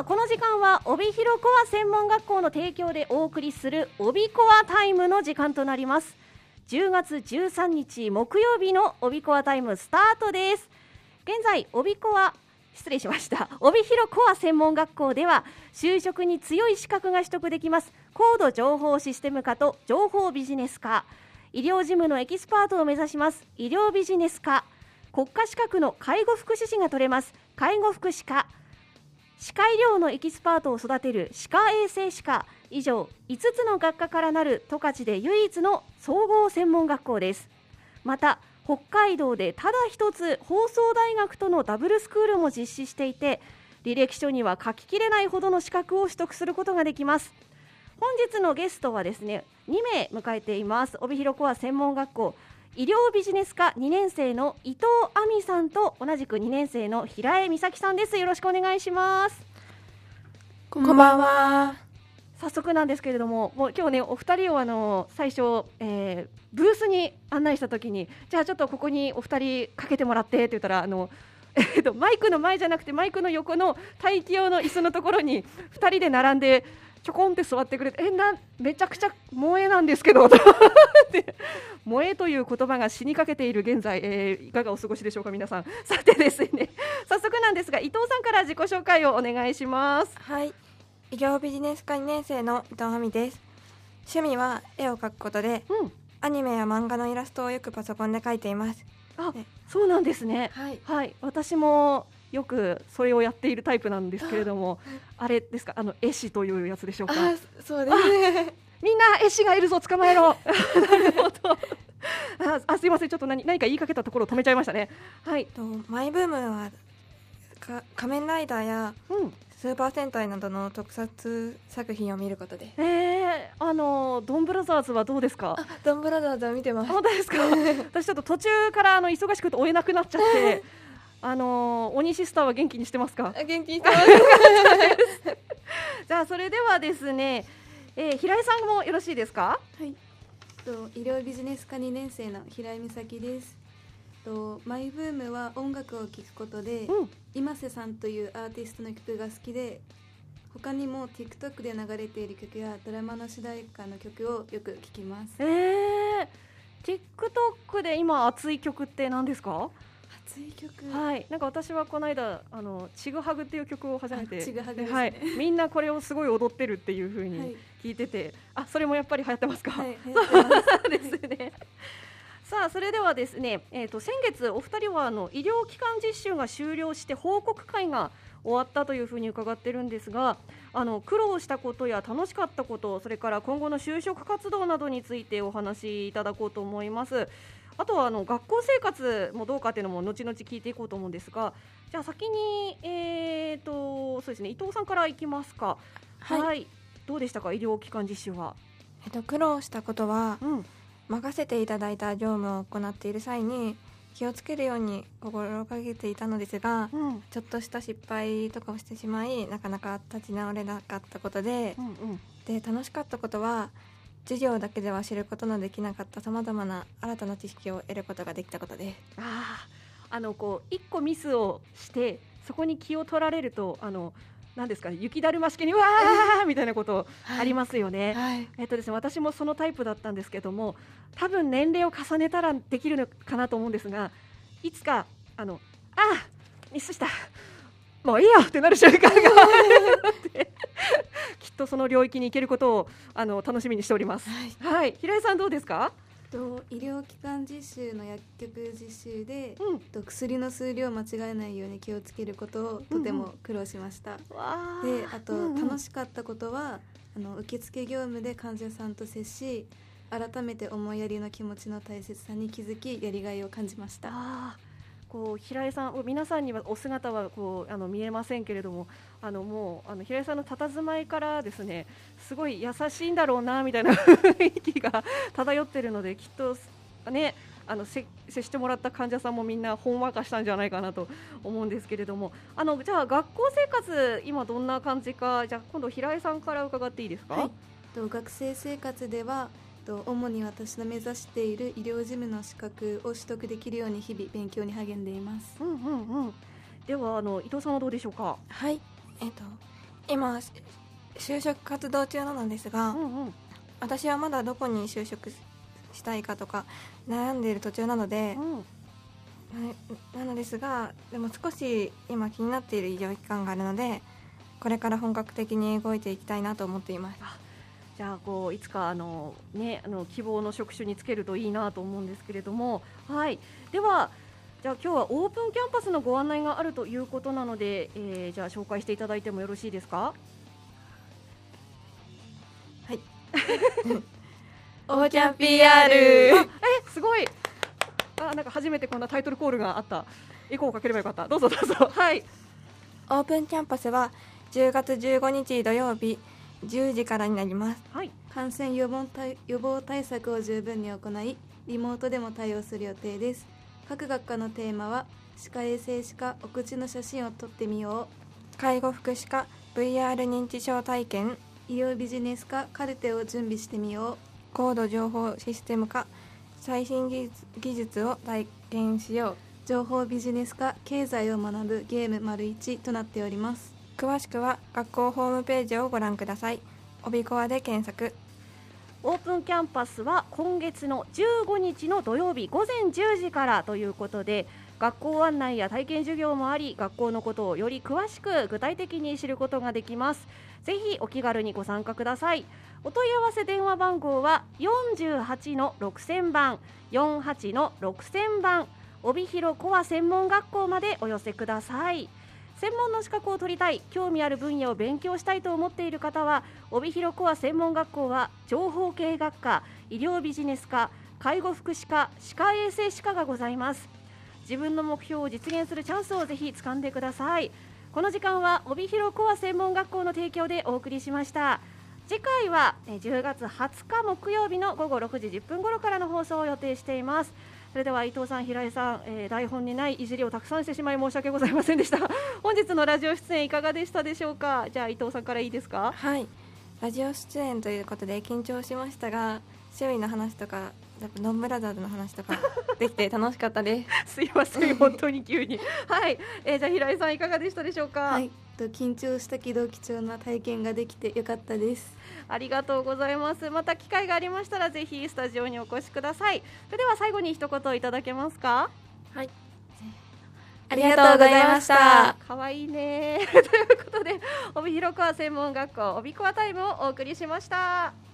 この時間は帯広コア専門学校の提供でお送りする帯コアタイムの時間となります。10月13日木曜日の帯コアタイムスタートです。現在帯広コア専門学校では就職に強い資格が取得できます高度情報システム科と情報ビジネス科、医療事務のエキスパートを目指します医療ビジネス科、国家資格の介護福祉士が取れます介護福祉科、歯科医療のエキスパートを育てる歯科衛生士科、以上5つの学科からなる十勝で唯一の総合専門学校です。また北海道でただ一つ放送大学とのダブルスクールも実施していて、履歴書には書ききれないほどの資格を取得することができます。本日のゲストはですね2名迎えています。帯広コア専門学校医療ビジネス科2年生の伊藤亜美さんと同じく2年生の平江美咲さんです。よろしくお願いします。 こんばんは。 早速なんですけれども、もう今日ねお二人を最初、ブースに案内したときに、じゃあちょっとここにお二人かけてもらってって言ったらマイクの前じゃなくてマイクの横の待機用の椅子のところに2人で並んでちょこんって座ってくれて、めちゃくちゃ萌えなんですけど萌えという言葉が死にかけている現在、いかがお過ごしでしょうか皆さん。さてですね、早速なんですが伊藤さんから自己紹介をお願いします。 はい、医療ビジネス科2年生の伊藤亜美です。趣味は絵を描くことで、アニメや漫画のイラストをよくパソコンで描いています。 そうなんですね。 はい、 私もよくそれをやっているタイプなんですけれども、あれですか、絵師というやつでしょうか。 そうですね。 みんな絵師がいるぞ、捕まえろなるほどすいません、ちょっと何か言いかけたところを止めちゃいましたね。 マイブームは仮面ライダーや、スーパー戦隊などの特撮作品を見ることで。 ドンブラザーズはどうですか。 ドンブラザーズを見てます。 本当ですか私ちょっと途中から忙しくて追えなくなっちゃって鬼シスターは元気にしてますか。 元気にしてますじゃあそれではですね、平井さんもよろしいですか。 はい、医療ビジネス科2年生の平井美咲です。マイブームは音楽を聴くことで、今瀬さんというアーティストの曲が好きで、他にも TikTok で流れている曲やドラマの主題歌の曲をよく聴きます。 TikTok で今熱い曲って何ですか。 熱い曲、 なんか私はこの間ちぐはぐっていう曲を初めて、 ちぐはぐですね。 みんなこれをすごい踊ってるっていう風に聞いてて、それもやっぱり流行ってますか。 はい、流行ってますそうですね。さあそれではですね、先月お二人は医療機関実習が終了して報告会が終わったというふうに伺ってるんですが、苦労したことや楽しかったこと、それから今後の就職活動などについてお話しいただこうと思います。あとは学校生活もどうかっていうのも後々聞いていこうと思うんですが、じゃあ先にそうですね、伊藤さんからいきますか。どうでしたか、医療機関実習は。 苦労したことは、任せていただいた業務を行っている際に気をつけるように心がけていたのですが、ちょっとした失敗とかをしてしまいなかなか立ち直れなかったことで、楽しかったことは授業だけでは知ることのできなかったさまざまな新たな知識を得ることができたことで、 一個ミスをしてそこに気を取られると何ですかね、雪だるま式にわーみたいなことありますよね。ですね、私もそのタイプだったんですけども、多分年齢を重ねたらできるのかなと思うんですが、いつかミスしたもういいよってなる瞬間があってきっとその領域に行けることを楽しみにしております。平井さんどうですか。 医療機関実習の薬局実習で、薬の数量を間違えないように気をつけることをとても苦労しました。で、あと、楽しかったことは受付業務で患者さんと接し、改めて思いやりの気持ちの大切さに気づき、やりがいを感じました。 平井さん、皆さんにはお姿は見えませんけれども、もう平井さんの佇まいからですね、すごい優しいんだろうなみたいな雰囲気が漂っているので、きっとね、接してもらった患者さんもみんなほんわかしたんじゃないかなと思うんですけれども、じゃあ学校生活今どんな感じか、じゃあ今度平井さんから伺っていいですか。 学生生活では主に私の目指している医療事務の資格を取得できるように日々勉強に励んでいます。 では伊藤さんはどうでしょうか。 今就職活動中なのですが、私はまだどこに就職したいかとか悩んでいる途中なので、なのですが、でも少し今気になっている医療機関があるので、これから本格的に動いていきたいなと思っています。 じゃあいつか希望の職種につけるといいなと思うんですけれども、はい、ではじゃあ今日はオープンキャンパスのご案内があるということなので、じゃあ紹介していただいてもよろしいですか？ はい。オーキャン PR。 すごい。なんか初めてこんなタイトルコールがあった。エコーをかければよかった。どうぞどうぞ。はい。 オープンキャンパスは10月15日土曜日10時からになります。 はい。感染予防対策を十分に行い、リモートでも対応する予定です。各学科のテーマは歯科衛生士科お口の写真を撮ってみよう、介護福祉科 VR 認知症体験、 医療ビジネス科カルテを準備してみよう、 高度情報システム科最新技術を体験しよう、 情報ビジネス科経済を学ぶゲーム ① となっております。 詳しくは学校ホームページをご覧ください。オビコアで検索。 オープンキャンパスは今月の15日の土曜日午前10時からということで、学校案内や体験授業もあり、学校のことをより詳しく具体的に知ることができます。ぜひお気軽にご参加ください。お問い合わせ電話番号は 48-6000 番 48-6000 番、帯広コア専門学校までお寄せください。専門の資格を取りたい、興味ある分野を勉強したいと思っている方は、帯広コア専門学校は情報系学科、医療ビジネス科、介護福祉科、歯科衛生士科がございます。自分の目標を実現するチャンスをぜひ掴んでください。この時間は帯広コア専門学校の提供でお送りしました。次回は10月20日木曜日の午後6時10分頃からの放送を予定しています。それでは伊藤さん、平井さん、台本にないいじりをたくさんしてしまい申し訳ございませんでした。本日のラジオ出演いかがでしたでしょうか？じゃあ伊藤さんからいいですか？ はい、ラジオ出演ということで緊張しましたが、趣味の話とかノンブラザーズの話とかできて楽しかったですすいません、本当に急にはい、じゃあ平井さんいかがでしたでしょうか？ はい、緊張したけど貴重な体験ができてよかったです。 ありがとうございます。また機会がありましたらぜひスタジオにお越しください。それでは最後に一言いただけますか？ はい、ありがとうございました。 かわいいねということで帯広コア専門学校帯コアタイムをお送りしました。